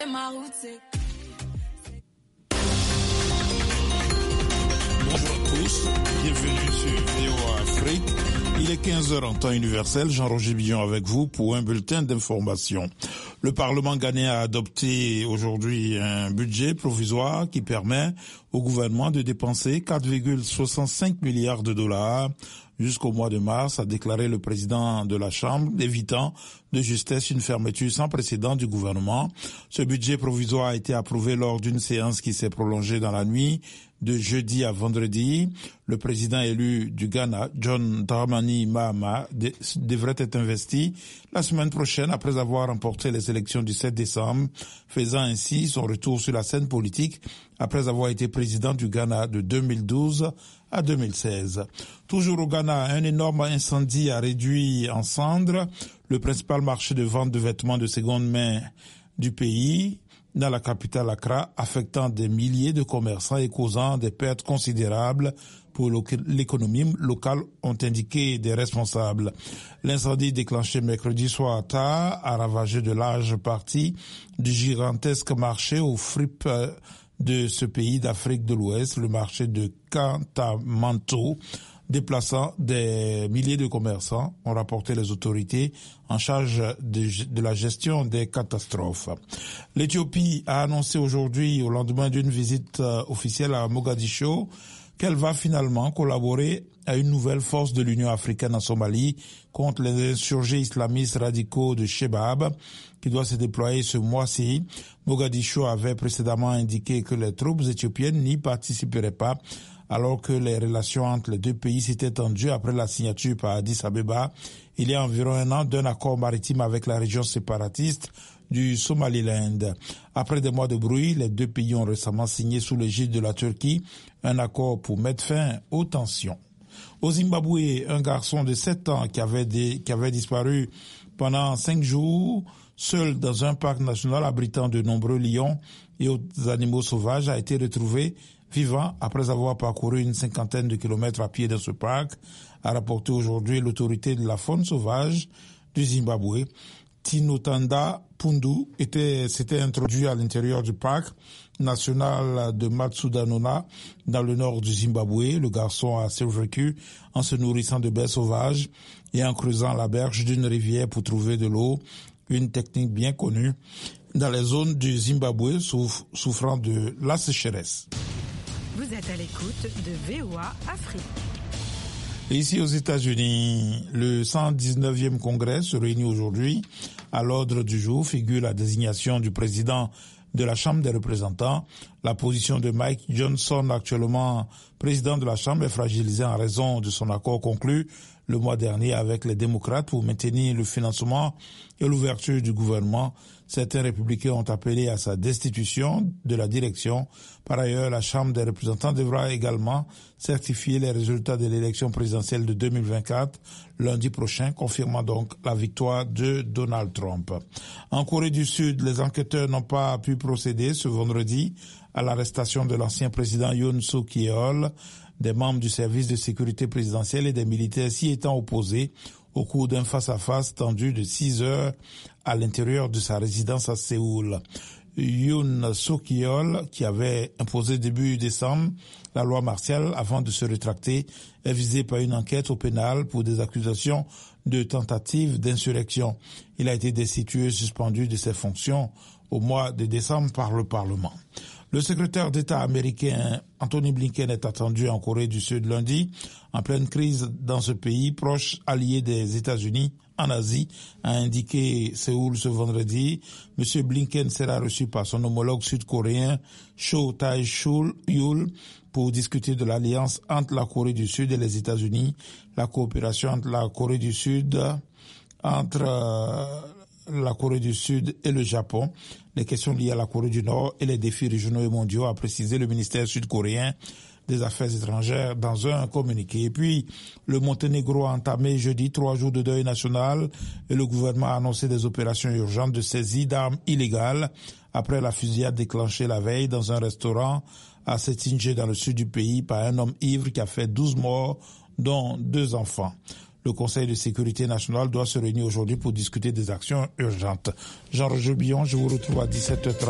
Bonjour à tous, bienvenue sur VOA Afrique. Il est 15h en temps universel, Jean-Roger Billon avec vous pour un bulletin d'information. Le Parlement ghanéen a adopté aujourd'hui un budget provisoire qui permet au gouvernement de dépenser 4,65 milliards de dollars jusqu'au mois de mars, a déclaré le président de la Chambre, évitant de justesse une fermeture sans précédent du gouvernement. Ce budget provisoire a été approuvé lors d'une séance qui s'est prolongée dans la nuit de jeudi à vendredi. Le président élu du Ghana, John Dramani Mahama, devrait être investi la semaine prochaine après avoir remporté les élections du 7 décembre, faisant ainsi son retour sur la scène politique après avoir été président du Ghana de 2012 à 2016. Toujours au Ghana, un énorme incendie a réduit en cendres le principal marché de vente de vêtements de seconde main du pays, dans la capitale Accra, affectant des milliers de commerçants et causant des pertes considérables pour l'économie locale, ont indiqué des responsables. L'incendie déclenché mercredi soir tard a ravagé de larges parties du gigantesque marché aux fripes de ce pays d'Afrique de l'Ouest, le marché de Kantamanto, déplaçant des milliers de commerçants, ont rapporté les autorités en charge de la gestion des catastrophes. L'Éthiopie a annoncé aujourd'hui, au lendemain d'une visite officielle à Mogadiscio, qu'elle va finalement collaborer à une nouvelle force de l'Union africaine en Somalie contre les insurgés islamistes radicaux de Shebab, qui doit se déployer ce mois-ci. Mogadiscio avait précédemment indiqué que les troupes éthiopiennes n'y participeraient pas, alors que les relations entre les deux pays s'étaient tendues après la signature par Addis Abeba, il y a environ un an, d'un accord maritime avec la région séparatiste du Somaliland. Après des mois de bruit, les deux pays ont récemment signé sous l'égide de la Turquie un accord pour mettre fin aux tensions. Au Zimbabwe, un garçon de 7 ans qui avait disparu pendant 5 jours, seul dans un parc national abritant de nombreux lions et autres animaux sauvages, a été retrouvé vivant après avoir parcouru une 50aine de kilomètres à pied dans ce parc, a rapporté aujourd'hui l'autorité de la faune sauvage du Zimbabwe. Tinotanda Pundu s'était introduit à l'intérieur du parc national de Matsudanona, dans le nord du Zimbabwe. Le garçon a survécu en se nourrissant de baies sauvages et en creusant la berge d'une rivière pour trouver de l'eau, une technique bien connue dans les zones du Zimbabwe souffrant de la sécheresse. Vous êtes à l'écoute de VOA Afrique. Et ici aux États-Unis, le 119e congrès se réunit aujourd'hui. À l'ordre du jour figure la désignation du président de la Chambre des représentants. La position de Mike Johnson, actuellement président de la Chambre, est fragilisée en raison de son accord conclu le mois dernier avec les démocrates pour maintenir le financement et l'ouverture du gouvernement. Certains républicains ont appelé à sa destitution de la direction. Par ailleurs, la Chambre des représentants devra également certifier les résultats de l'élection présidentielle de 2024 lundi prochain, confirmant donc la victoire de Donald Trump. En Corée du Sud, les enquêteurs n'ont pas pu procéder ce vendredi à l'arrestation de l'ancien président Yoon Suk-yeol. Des membres du service de sécurité présidentielle et des militaires s'y étant opposés au cours d'un face-à-face tendu de 6 heures à l'intérieur de sa résidence à Séoul. Yoon Suk-yeol, qui avait imposé début décembre la loi martiale avant de se rétracter, est visé par une enquête au pénal pour des accusations de tentative d'insurrection. Il a été destitué et suspendu de ses fonctions au mois de décembre par le Parlement. Le secrétaire d'État américain Anthony Blinken est attendu en Corée du Sud lundi, en pleine crise dans ce pays, proche allié des États-Unis en Asie, a indiqué Séoul ce vendredi. Monsieur Blinken sera reçu par son homologue sud-coréen Cho Tae-yul pour discuter de l'alliance entre la Corée du Sud et les États-Unis, la coopération entre la Corée du Sud et le Japon, les questions liées à la Corée du Nord et les défis régionaux et mondiaux, a précisé le ministère sud-coréen des Affaires étrangères dans un communiqué. Et puis, le Monténégro a entamé jeudi 3 jours de deuil national et le gouvernement a annoncé des opérations urgentes de saisie d'armes illégales après la fusillade déclenchée la veille dans un restaurant à Cetinje dans le sud du pays par un homme ivre qui a fait 12 morts, dont 2 enfants. Le Conseil de sécurité nationale doit se réunir aujourd'hui pour discuter des actions urgentes. Jean-Roger Billon, je vous retrouve à 17h30.